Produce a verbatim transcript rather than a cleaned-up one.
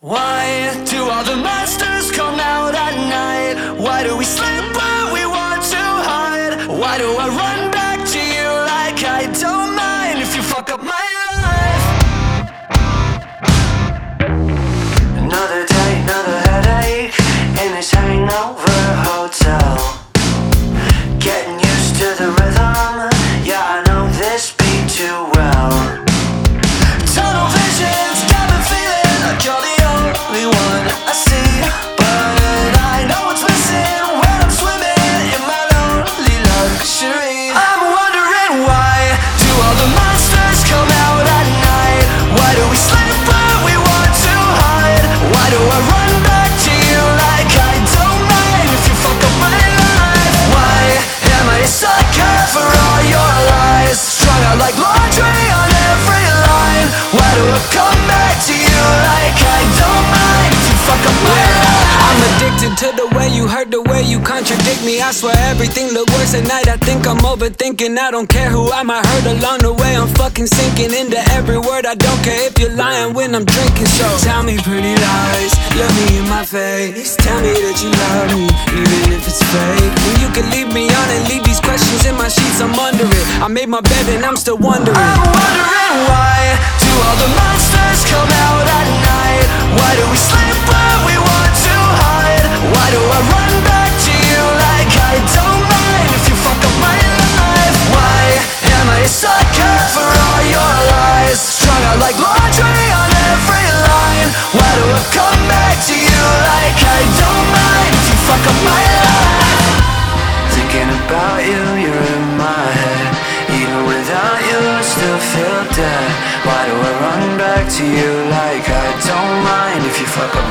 Why do all the monsters come out at night? Why do we sleep when we want to hide? Why do I run back to you like I don't mind if you fuck up my life? Another day, another headache in this hangover hotel. Getting used to the rhythm, yeah, I know this beat too well. Tunnel visions got me feeling like you're the only one I see, but I know what's missing when I'm swimming in my lonely luxury. I'm wondering, why do all the monsters come out at night? Why do we sleep when we want to hide? Why do I run back to you like I don't mind if you fuck up my life? Why am I a sucker for all your lies? Strung out like laundry on every line. Why do I come back to you like I don't mind if you fuck up my life? I'm addicted to the way you hurt, the way you contradict me. I swear everything look worse at night. I think I'm overthinking. I don't care who I might hurt along the way. I'm fucking sinking into every word. I don't care if you're lying when I'm drinking. So tell me pretty lies, look me in my face. Tell me that you love me, even if it's fake. When you can leave me on and leave these questions in my sheets, I'm under it. I made my bed and I'm still wondering. I'm wondering, why do all the monsters come out at night? Why do we sleep when we want to hide? Why do I run back to you like I don't mind if you fuck up my life? Why am I a sucker for all your lies? Strung out like laundry on every line. Why do I come back to you like I don't mind if you fuck up my life? Thinking about you, you're in my head. Even without you, I still feel dead. Why do I run back to you like I don't mind if you fuck up